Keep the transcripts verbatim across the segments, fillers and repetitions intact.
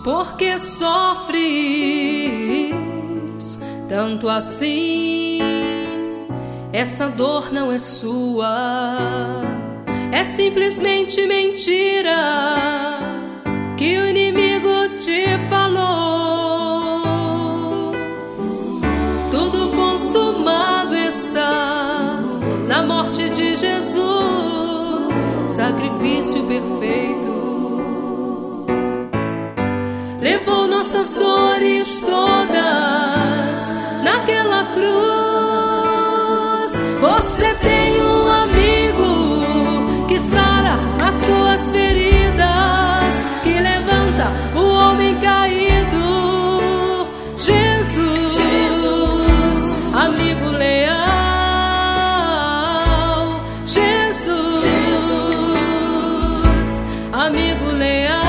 Porque sofres tanto assim? Essa dor não é sua, é simplesmente mentira que o inimigo te falou. Tudo consumado está na morte de Jesus, sacrifício perfeito. Levou nossas dores todas naquela cruz. Você tem um amigo que sara as tuas feridas, que levanta o homem caído. Jesus, Jesus, amigo leal. Jesus, Jesus, amigo leal.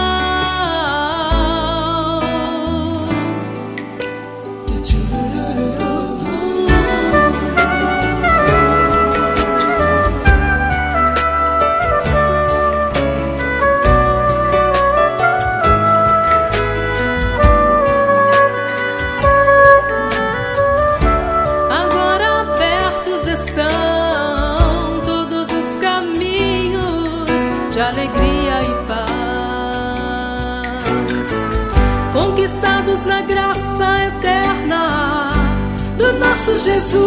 De alegria e paz, conquistados na graça eterna do nosso Jesus.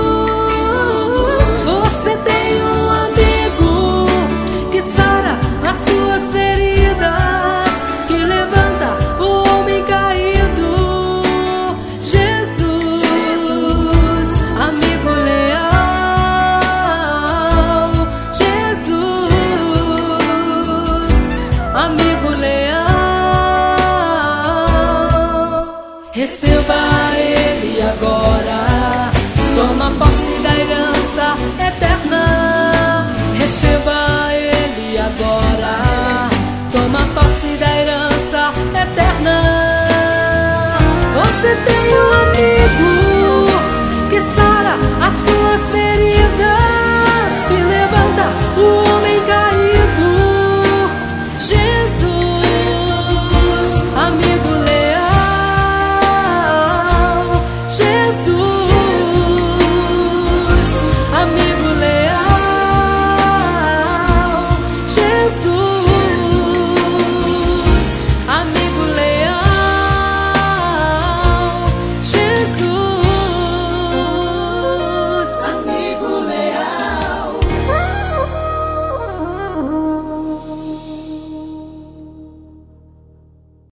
Você tem um amigo que sara as tuas feridas, que levanta o homem caído. Jesus, Jesus, amigo leal. Jesus, amigo leal. Receba